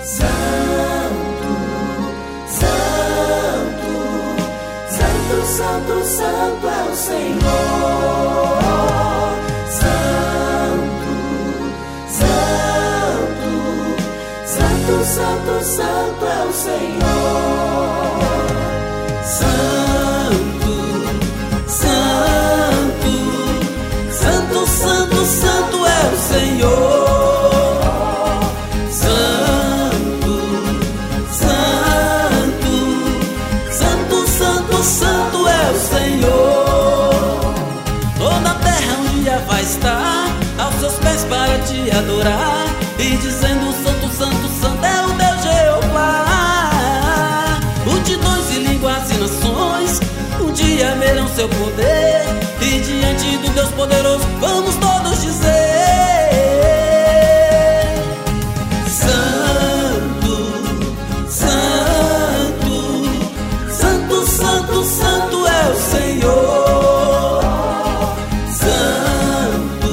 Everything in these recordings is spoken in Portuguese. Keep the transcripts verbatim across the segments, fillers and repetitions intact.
Santo, Santo é o Senhor. Santo, Santo, Santo, Santo, Santo é o Senhor. Santo, Santo, Santo, Santo, Santo é o Senhor. Santo é o Senhor. Toda a terra um dia vai estar aos seus pés para te adorar, e dizendo: Santo, Santo, Santo é o Deus Jeová. Multidões e línguas e nações um dia verão seu poder, e diante do Deus poderoso vamos todos dizer: Santo, Santo é o Senhor. Santo,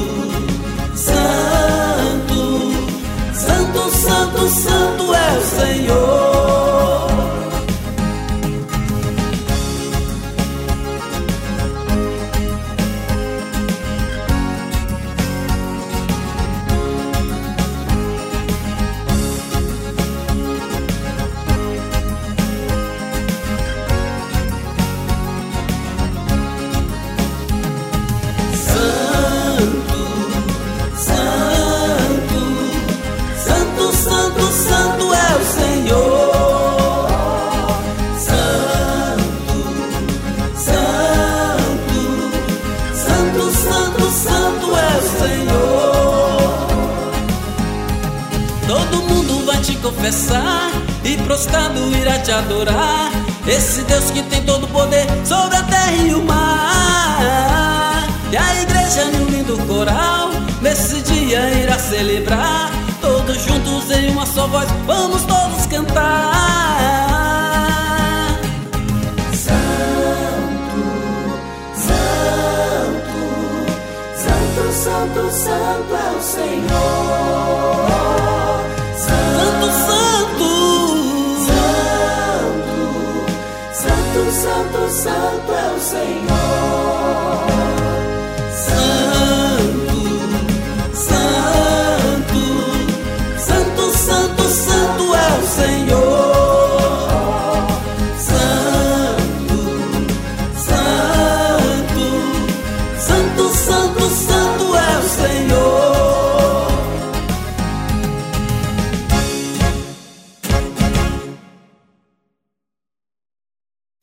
Santo, Santo, Santo, Santo é o Senhor. Todo mundo vai te confessar e prostrado irá te adorar, esse Deus que tem todo o poder sobre a terra e o mar. E a igreja num lindo coral nesse dia irá celebrar, todos juntos em uma só voz vamos todos cantar: Santo, Santo, Santo, Santo, Santo é o Senhor. Santo, Santo, Santo, Santo, Santo, Santo é o Senhor.